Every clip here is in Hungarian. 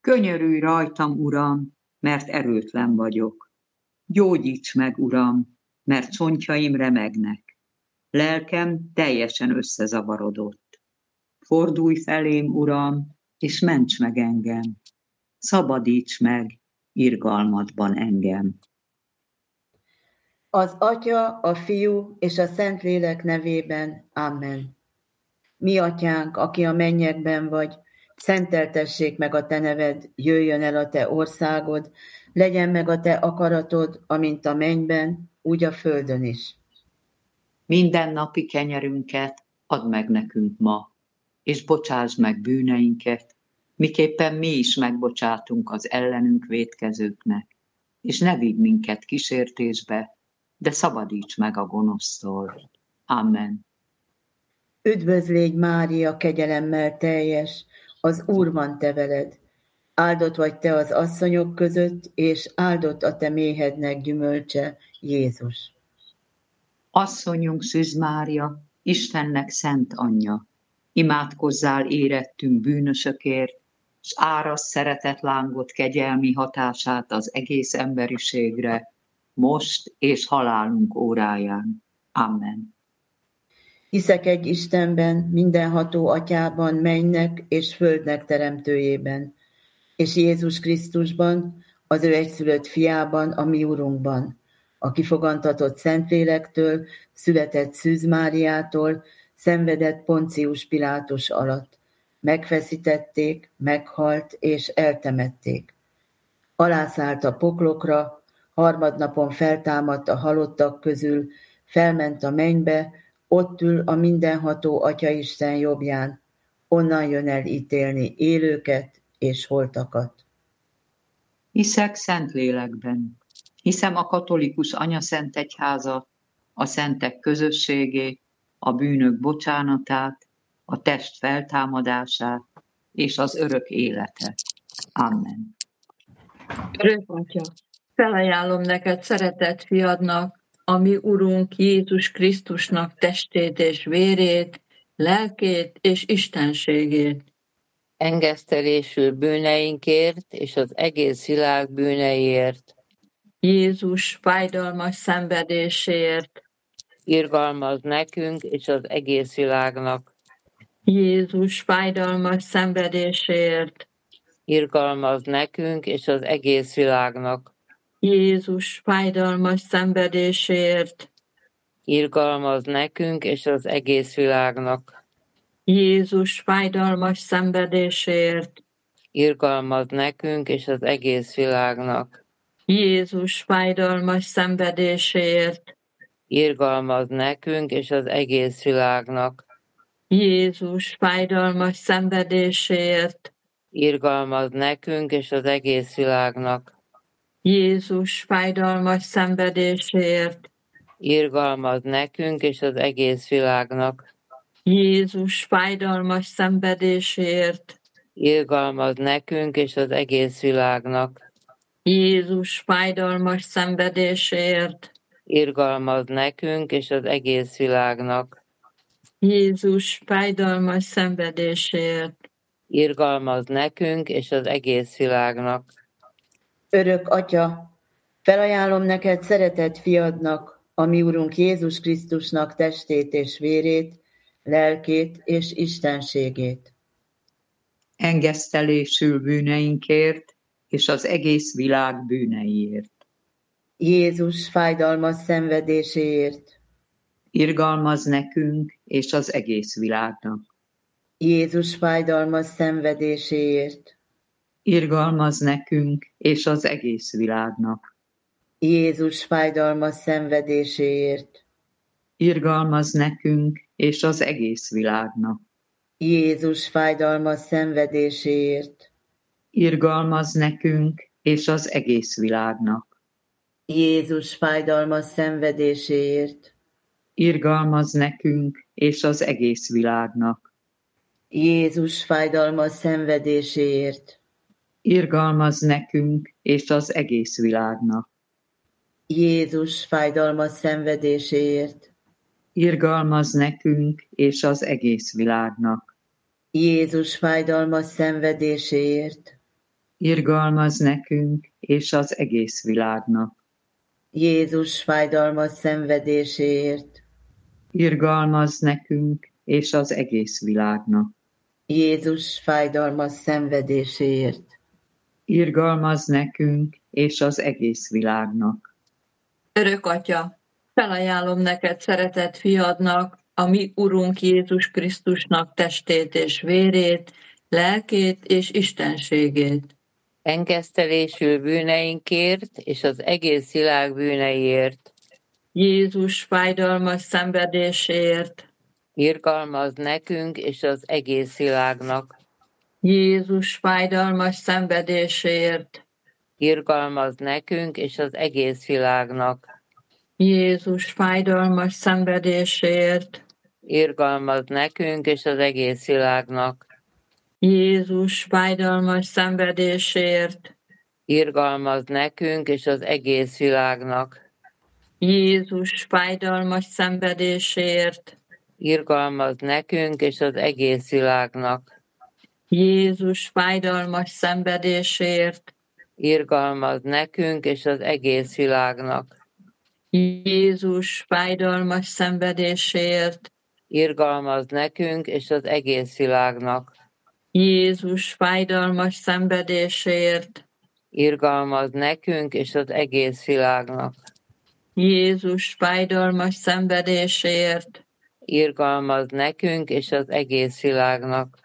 Könyörülj rajtam, Uram, mert erőtlen vagyok. Gyógyíts meg, Uram, mert csontjaim remegnek. Lelkem teljesen összezavarodott. Fordulj felém, Uram, és ments meg engem. Szabadíts meg irgalmadban engem. Az Atya, a Fiú és a Szentlélek nevében. Amen. Mi Atyánk, aki a mennyekben vagy, szenteltessék meg a te neved, jöjjön el a te országod, legyen meg a te akaratod, amint a mennyben, úgy a földön is. Minden napi kenyerünket add meg nekünk ma, és bocsásd meg bűneinket, miképpen mi is megbocsátunk az ellenünk vétkezőknek, és ne vigy minket kísértésbe, de szabadíts meg a gonosztól. Amen. Üdvözlégy, Mária, kegyelemmel teljes, az Úr van te veled. Áldott vagy te az asszonyok között, és áldott a te méhednek gyümölcse, Jézus. Asszonyunk Szűz Mária, Istennek szent anyja, imádkozzál érettünk bűnösökért, s árasd szeretetlángot kegyelmi hatását az egész emberiségre, most és halálunk óráján. Amen. Hiszek egy Istenben, mindenható Atyában, mennynek és földnek teremtőjében, és Jézus Krisztusban, az ő egyszülött fiában, a mi Urunkban, aki fogantatott Szentlélektől, született Szűz Máriától, szenvedett Poncius Pilátus alatt. Megfeszítették, meghalt és eltemették. Alászállt a poklokra, harmadnapon feltámadt a halottak közül, felment a mennybe, ott ül a mindenható Atyaisten jobbján, onnan jön el ítélni élőket és holtakat. Hiszek Szentlélekben, hiszem a katolikus anyaszent egyházat, a szentek közösségét, a bűnök bocsánatát, a test feltámadását és az örök életet. Amen. Örök Atya, felajánlom neked szeretett fiadnak, a mi Urunk Jézus Krisztusnak testét és vérét, lelkét és istenségét. Engesztelésül bűneinkért és az egész világ bűneiért. Jézus fájdalmas szenvedéséért. Irgalmaz nekünk és az egész világnak. Jézus fájdalmas szenvedéséért. Irgalmaz nekünk és az egész világnak. Jézus fájdalmas szenvedéséért. Irgalmaz nekünk és az egész világnak. Jézus fájdalmas szenvedéséért. Irgalmaz nekünk és az egész világnak. Jézus fájdalmas szenvedéséért. Irgalmaz nekünk és az egész világnak. Jézus fájdalmas szenvedéséért. Irgalmaz nekünk és az egész világnak. Jézus fájdalmas szenvedéséért. Irgalmaz nekünk és az egész világnak. Jézus fájdalmas szenvedéséért. Irgalmaz nekünk és az egész világnak. Jézus fájdalmas szenvedéséért. Irgalmaz nekünk és az egész világnak. Jézus fájdalmas szenvedéséért. Irgalmaz nekünk és az egész világnak. Örök Atya, felajánlom neked szeretett fiadnak, a mi Urunk Jézus Krisztusnak testét és vérét, lelkét és istenségét. Engesztelésül bűneinkért és az egész világ bűneiért. Jézus fájdalmas szenvedéséért. Irgalmaz nekünk és az egész világnak. Jézus fájdalmas szenvedéséért. Irgalmaz nekünk és az egész világnak. Jézus fájdalmas szenvedéséért. Irgalmaz nekünk és az egész világnak. Jézus fájdalmas szenvedéséért. Irgalmaz nekünk és az egész világnak. Jézus fájdalmas szenvedéséért. Irgalmaz nekünk és az egész világnak. Jézus fájdalmas szenvedéséért. Irgalmaz nekünk és az egész világnak. Jézus fájdalmas szenvedéséért. Irgalmaz nekünk és az egész világnak. Jézus fájdalmas szenvedéséért. irgalmaz nekünk és az egész világnak. Jézus fájdalmas szenvedéséért, Irgalmaz nekünk és az egész világnak. Jézus fájdalmas szenvedéséért, Irgalmaz nekünk és az egész világnak. Örök Atya, felajánlom neked szeretett fiadnak, a mi Urunk Jézus Krisztusnak testét és vérét, lelkét és istenségét. Engesztelésül bűneinkért és az egész világ bűneiért. Jézus fájdalmas szenvedéséért, Irgalmaz nekünk és az egész világnak. Jézus fájdalmas szenvedéséért, Irgalmaz nekünk és az egész világnak. Jézus fájdalmas szenvedéséért, Irgalmaz nekünk és az egész világnak. Jézus fájdalmas szenvedéséért, Irgalmaz nekünk és az egész világnak. Jézus fájdalmas szenvedéséért, Irgalmaz nekünk és az egész világnak. Jézus fájdalmas szenvedéséért, Irgalmaz nekünk és az egész világnak. Jézus fájdalmas szenvedéséért, Irgalmaz nekünk és az egész világnak. Jézus fájdalmas szenvedéséért, Irgalmaz nekünk és az egész világnak. Jézus fájdalmas szenvedéséért, Irgalmaz nekünk és az egész világnak.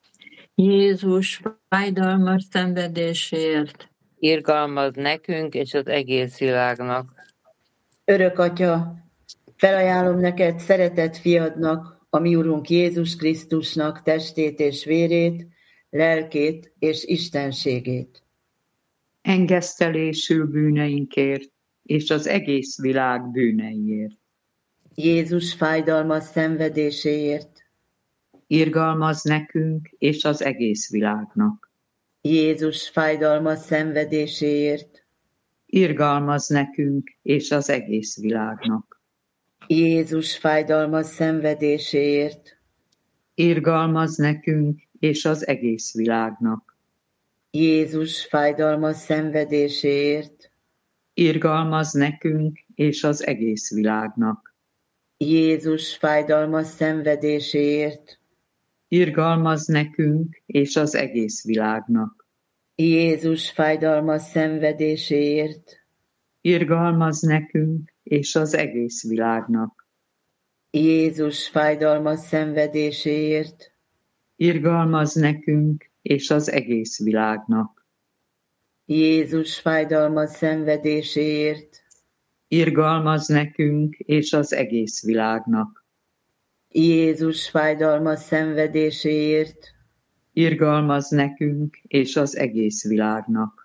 Jézus fájdalmas szenvedéséért, Irgalmaz nekünk és az egész világnak. Örök Atya, felajánlom neked szeretett fiadnak, a mi Urunk Jézus Krisztusnak testét és vérét, lelkét és istenségét. Engesztelésül bűneinkért és az egész világ bűneiért. Jézus fájdalmas szenvedéséért, Irgalmaz nekünk és az egész világnak. Jézus fájdalmas szenvedéséért, Irgalmaz nekünk és az egész világnak. Jézus fájdalmas szenvedéséért, Irgalmaz nekünk és az egész világnak. Jézus fájdalmas szenvedéséért, Irgalmaz nekünk és az egész világnak. Jézus fájdalmas szenvedéséért, Irgalmaz nekünk és az egész világnak. Jézus fájdalmas szenvedéséért, Irgalmaz nekünk és az egész világnak. Jézus fájdalmas szenvedéséért, Irgalmaz nekünk és az egész világnak. Jézus fájdalmas szenvedéséért, Irgalmaz nekünk és az egész világnak. Jézus fájdalmas szenvedéséért, Irgalmaz nekünk és az egész világnak.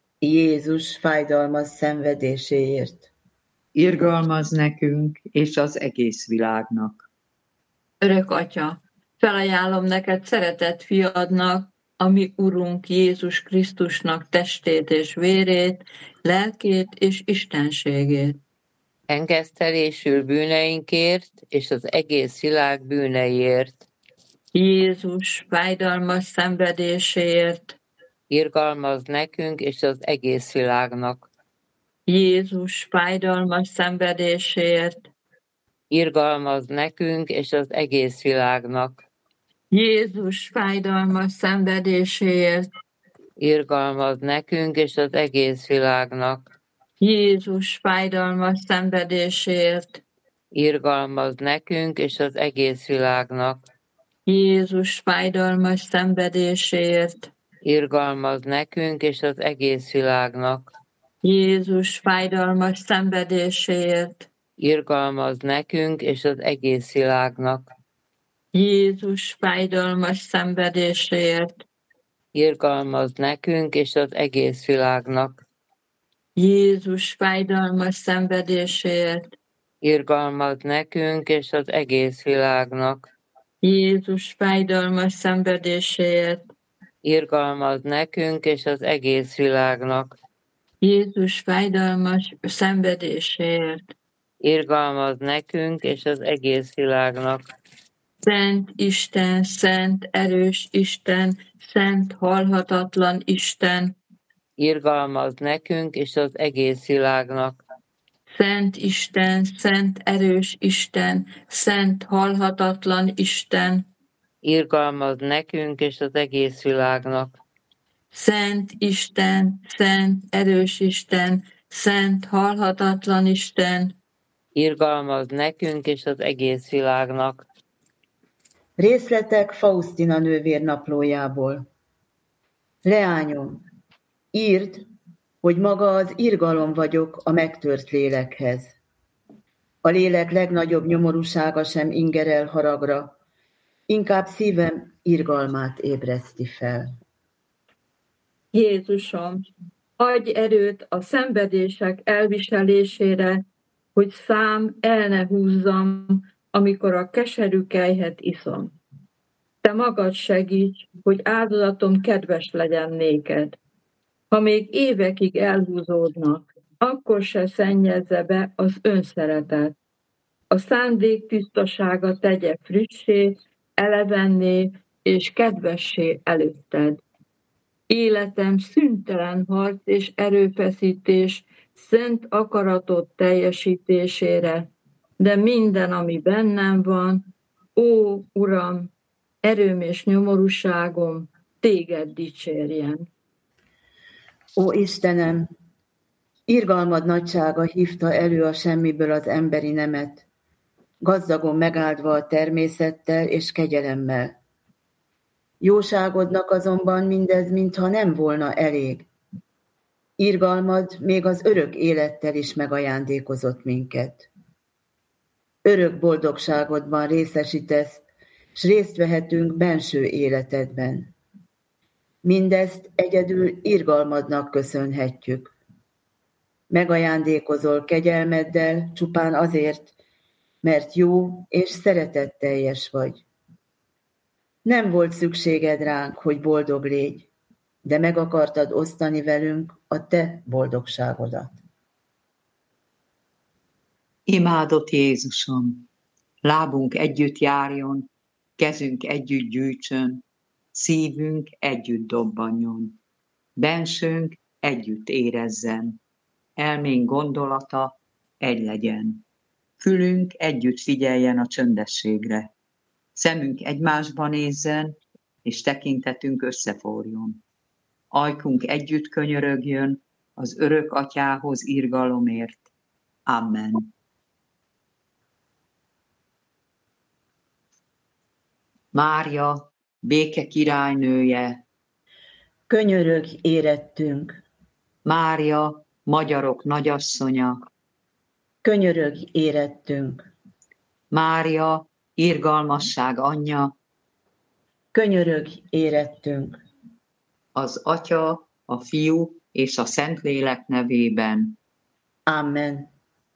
Jézus fájdalmas szenvedéséért. Irgalmaz nekünk és az egész világnak. Örök Atya, felajánlom neked szeretett fiadnak, a mi Urunk Jézus Krisztusnak testét és vérét, lelkét és istenségét. Engesztelésül bűneinkért és az egész világ bűneiért. Jézus fájdalmas szenvedéséért, Irgalmaz nekünk és az egész világnak. Jézus fájdalmas szenvedéséért, Irgalmaz nekünk és az egész világnak. Jézus fájdalmas szenvedéséért, Irgalmaz nekünk és az egész világnak. Jézus fájdalmas szenvedéséért, Irgalmaz nekünk és az egész világnak. Jézus fájdalmas szenvedéséért, Irgalmaz nekünk és az egész világnak. Jézus fájdalmas szenvedéséért, Irgalmaz nekünk és az egész világnak. Jézus fájdalmas szenvedéséért, Irgalmaz nekünk és az egész világnak. Jézus fájdalmas szenvedéséért, Irgalmaz nekünk és az egész világnak. Jézus fájdalmas szenvedéséért, Irgalmaz nekünk és az egész világnak. Jézus fájdalmas szenvedéséért, Irgalmaz nekünk és az egész világnak. Szent Isten, szent erős Isten, szent halhatatlan Isten, irgalmaz nekünk és az egész világnak. Szent Isten, szent erős Isten, szent halhatatlan Isten, Irgalmaz nekünk és az egész világnak. Szent Isten, szent erős Isten, szent halhatatlan Isten, Irgalmaz nekünk és az egész világnak. Részletek Faustina nővér naplójából. Leányom, írd, hogy maga az irgalom vagyok a megtört lélekhez. A lélek legnagyobb nyomorúsága sem ingerel haragra, inkább szívem irgalmát ébreszti fel. Jézusom, adj erőt a szenvedések elviselésére, hogy szám el ne húzzam, amikor a keserű kelyhet iszom. Te magad segíts, hogy áldozatom kedves legyen néked. Ha még évekig elhúzódnak, akkor se szennyezze be az önszeretet. A szándék tisztasága tegye frissé, elevenné és kedvessé előtted. Életem szüntelen harc és erőfeszítés szent akaratod teljesítésére, de minden, ami bennem van, ó, Uram, erőm és nyomorúságom, téged dicsérjen. Ó Istenem, irgalmad nagysága hívta elő a semmiből az emberi nemet, gazdagon megáldva a természettel és kegyelemmel. Jóságodnak azonban mindez, mintha nem volna elég. Irgalmad még az örök élettel is megajándékozott minket. Örök boldogságodban részesítesz, s részt vehetünk benső életedben. Mindezt egyedül irgalmadnak köszönhetjük. Megajándékozol kegyelmeddel csupán azért, mert jó és szeretetteljes vagy. Nem volt szükséged ránk, hogy boldog légy, de meg akartad osztani velünk a te boldogságodat. Imádott Jézusom, lábunk együtt járjon, kezünk együtt gyűjtsön, szívünk együtt dobbanjon, bensőnk együtt érezzen, elménk gondolata egy legyen, fülünk együtt figyeljen a csöndességre, szemünk egymásba nézzen, és tekintetünk összeforjon. Ajkunk együtt könyörögjön az örök atyához irgalomért. Amen. Mária, béke királynője, Könyörögj érettünk, Mária, magyarok nagyasszonya, könyörögj érettünk, Mária, irgalmasság anyja, könyörögj érettünk. az Atya, a Fiú és a Szentlélek nevében. Amen.